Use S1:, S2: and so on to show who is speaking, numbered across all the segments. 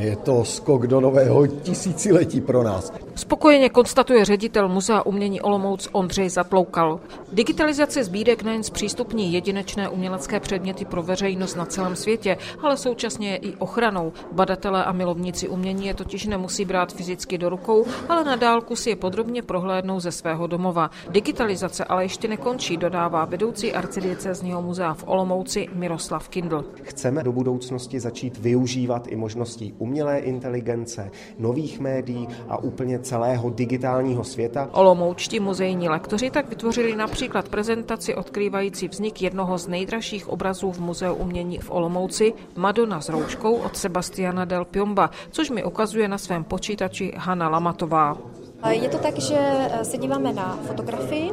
S1: Je to skok do nového tisíciletí pro nás.
S2: Spokojeně konstatuje ředitel Muzea umění Olomouc Ondřej Zatloukal. Digitalizace sbírek nejen zpřístupní jedinečné umělecké předměty pro veřejnost na celém světě, ale současně je i ochranou. Badatelé a milovníci umění je totiž nemusí brát fyzicky do rukou, ale na dálku si je podrobně prohlédnou ze svého domova. Digitalizace ale ještě nekončí, dodává vedoucí arcidiecézního muzea v Olomouci Miroslav Kindl.
S3: Chceme do budoucnosti začít využívat i možností umělé inteligence, nových médií a úplně celého digitálního světa.
S2: Olomoučtí muzejní lektoři tak vytvořili například prezentaci odkrývající vznik jednoho z nejdražších obrazů v Muzeu umění v Olomouci, Madonna s rouškou od Sebastiana del Piomba, což mi ukazuje na svém počítači Hana Lamatová.
S4: Je to tak, že se díváme na fotografii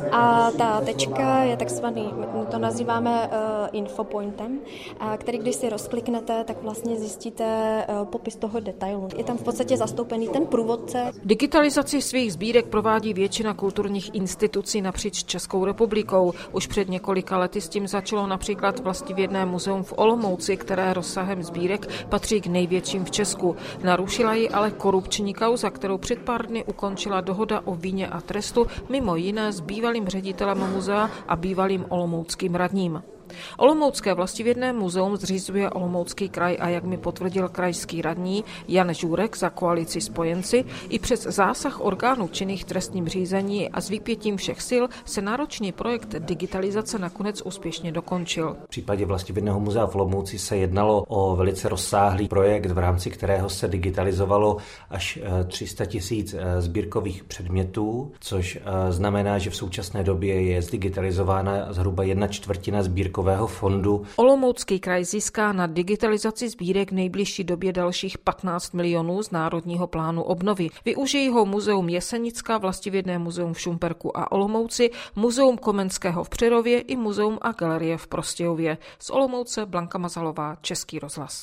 S4: a ta tečka je takzvaný, my to nazýváme infopointem, který když si rozkliknete, tak vlastně zjistíte popis toho detailu. Je tam v podstatě zastoupený ten průvodce.
S2: Digitalizaci svých sbírek provádí většina kulturních institucí napříč Českou republikou. Už před několika lety s tím začalo například Vlastivědné muzeum v Olomouci, které rozsahem sbírek patří k největším v Česku. Narušila ji ale korupční kauza, kterou před pár dny ukončila dohoda o víně a trestu, mimo jiné s bývalým ředitelem muzea a bývalým olomouckým radním. Olomoucké Vlastivědné muzeum zřizuje Olomoucký kraj a jak mi potvrdil krajský radní Jan Žůrek za koalici Spojenci, i přes zásah orgánů činných trestním řízení a s vypětím všech sil se náročný projekt digitalizace nakonec úspěšně dokončil.
S5: V případě Vlastivědného muzea v Olomouci se jednalo o velice rozsáhlý projekt, v rámci kterého se digitalizovalo až 300 000 sbírkových předmětů, což znamená, že v současné době je zdigitalizována zhruba 1/4 sbírkového fondu.
S2: Olomoucký kraj získá na digitalizaci sbírek v nejbližší době dalších 15 milionů z Národního plánu obnovy. Využijí ho Muzeum Jesenická, Vlastivědné muzeum v Šumperku a Olomouci, Muzeum Komenského v Přerově i Muzeum a galerie v Prostějově. Z Olomouce Blanka Mazalová, Český rozhlas.